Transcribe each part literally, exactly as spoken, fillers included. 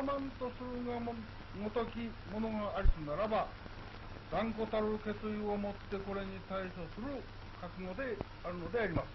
まんとするがもごときものがありすならば、断固たる決意をもってこれに対処する覚悟であるのであります。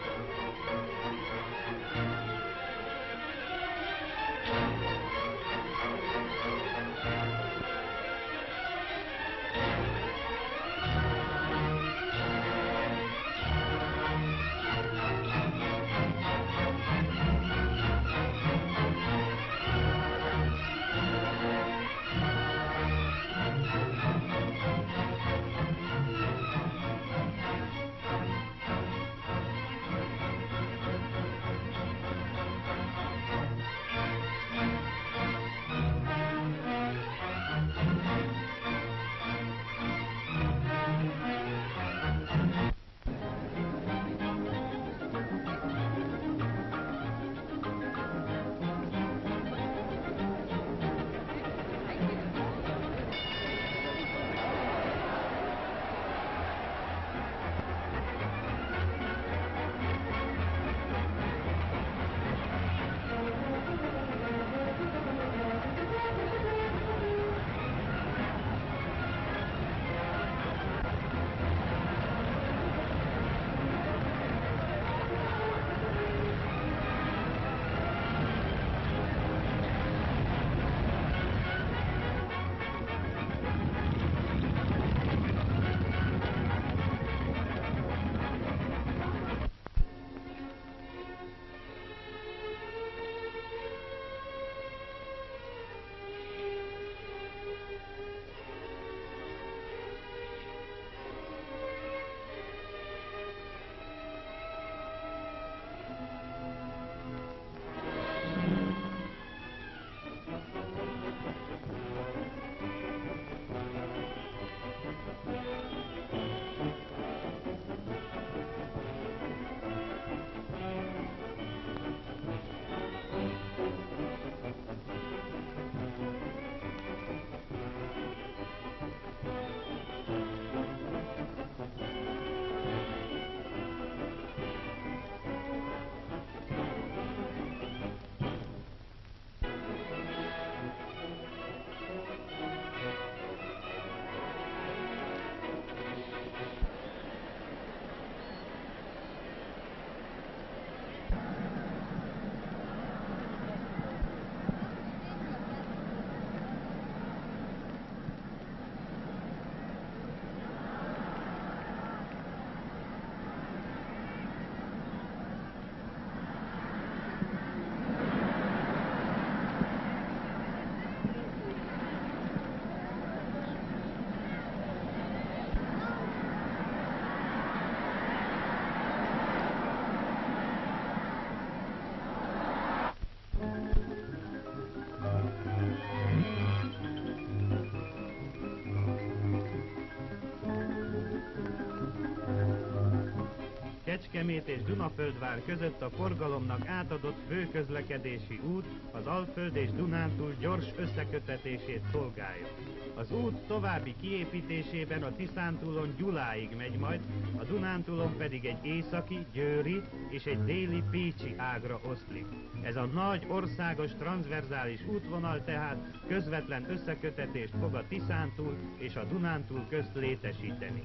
Kecskemét és Dunaföldvár között a forgalomnak átadott főközlekedési út az Alföld és Dunántúl gyors összeköttetését szolgálja. Az út további kiépítésében a Tiszántúlon Gyuláig megy majd, a Dunántúlon pedig egy északi, győri és egy déli pécsi ágra oszlik. Ez a nagy országos transzverzális útvonal tehát közvetlen összekötetést fog a Tiszántúl és a Dunántúl közt létesíteni.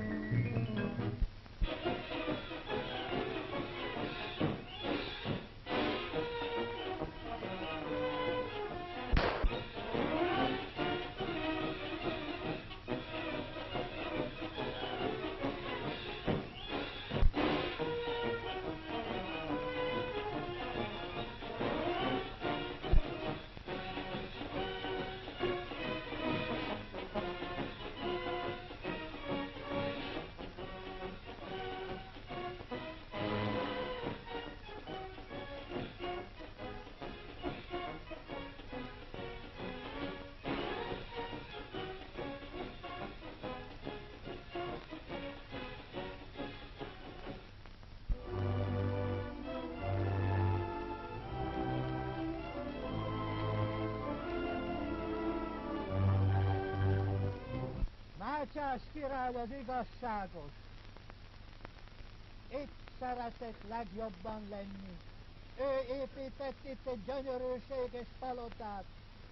Mátyás király az igazságos. Itt szeretett legjobban lenni, ő épített itt egy gyönyörűséges palotát.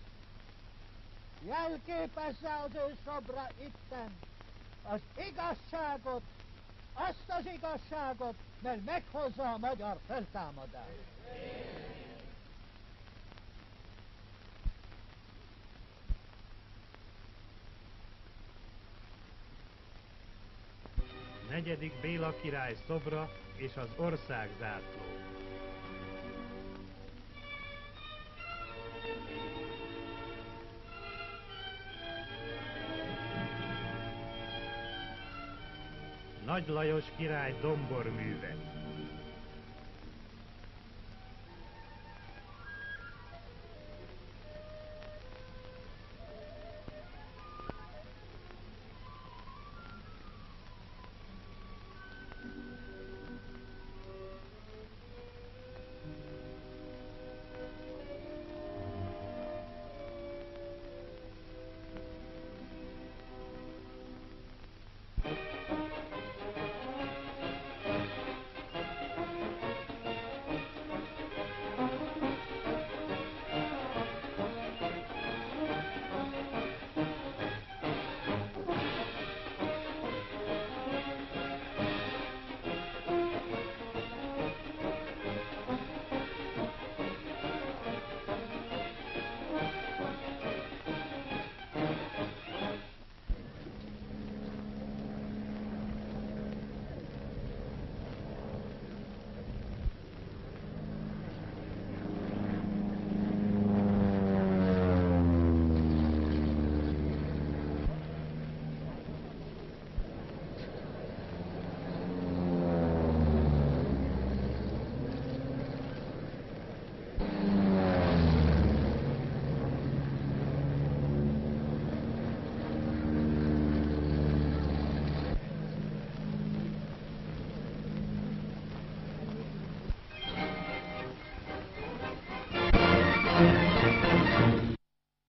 Jelképezze az ő szobra itten az igazságot, azt az igazságot, mert meghozza a magyar feltámadást. Negyedik Béla király szobra és az országzászló. Nagy Lajos király domborműve. Thank you.